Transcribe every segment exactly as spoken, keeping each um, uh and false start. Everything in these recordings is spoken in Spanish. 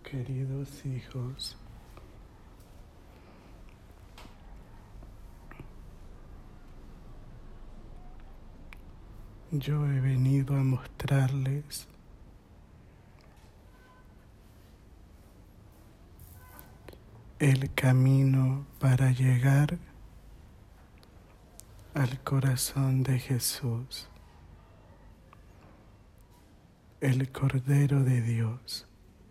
Queridos hijos, yo he venido a mostrarles el camino para llegar al corazón de Jesús, el Cordero de Dios.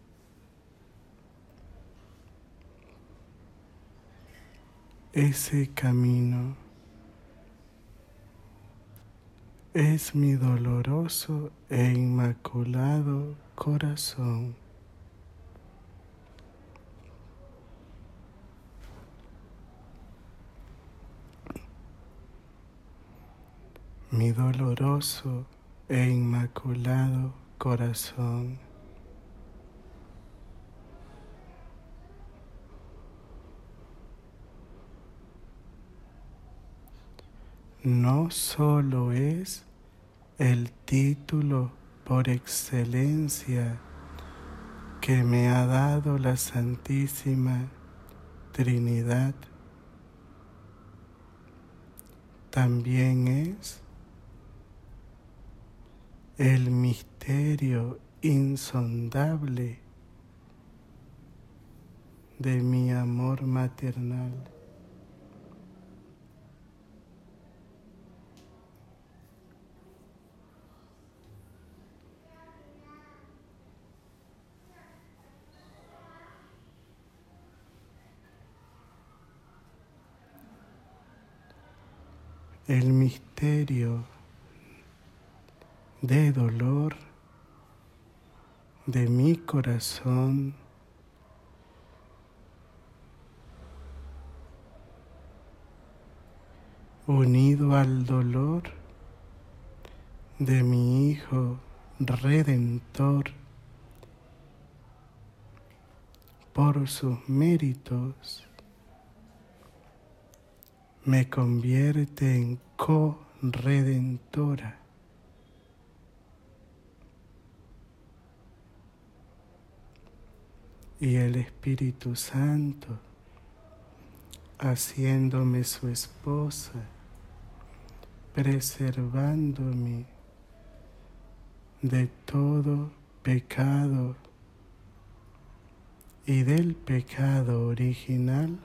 Ese camino es mi doloroso e inmaculado corazón. Mi doloroso e inmaculado corazón. No solo es el título por excelencia que me ha dado la Santísima Trinidad, también es el misterio insondable de mi amor maternal. El misterio de dolor de mi corazón unido al dolor de mi Hijo Redentor por sus méritos, me convierte en co-redentora. Y el Espíritu Santo, haciéndome su esposa, preservándome de todo pecado y del pecado original,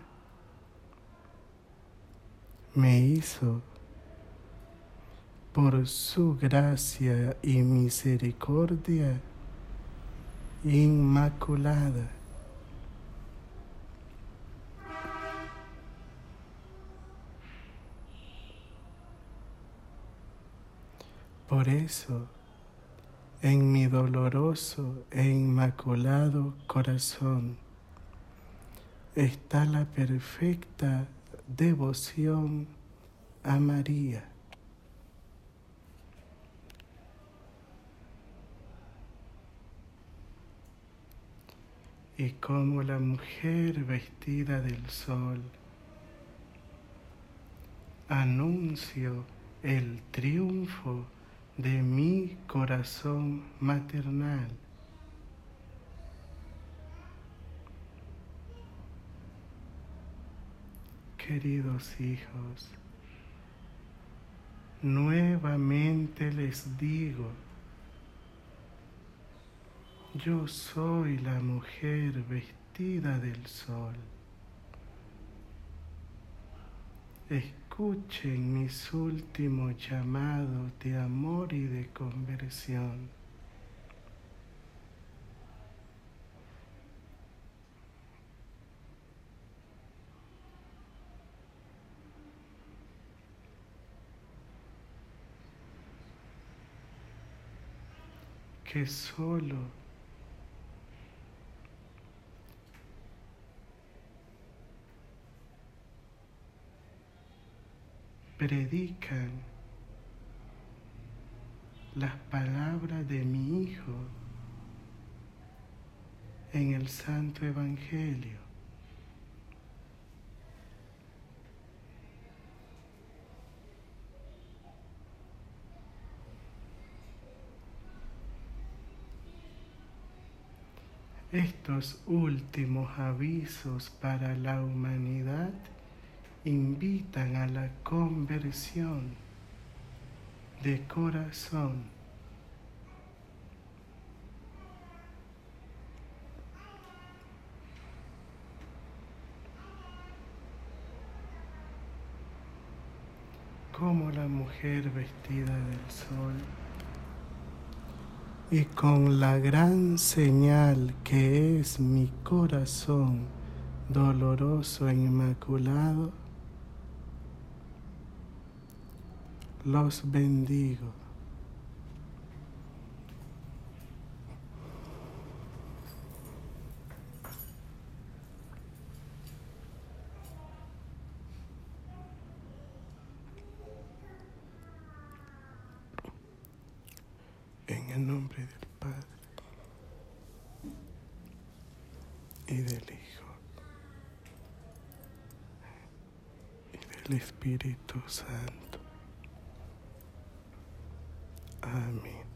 me hizo por su gracia y misericordia inmaculada. Por eso, en mi doloroso e inmaculado corazón está la perfecta devoción a María. Y como la mujer vestida del sol, anuncio el triunfo de mi corazón maternal. Queridos hijos, nuevamente les digo, yo soy la mujer vestida del sol. Escuchen mis últimos llamados de amor y de conversión. Que solo predican las palabras de mi Hijo en el Santo Evangelio. Estos últimos avisos para la humanidad invitan a la conversión de corazón. Como la mujer vestida del sol, y con la gran señal que es mi corazón doloroso e inmaculado, los bendigo. En el nombre del Padre, y del Hijo, y del Espíritu Santo. Amén.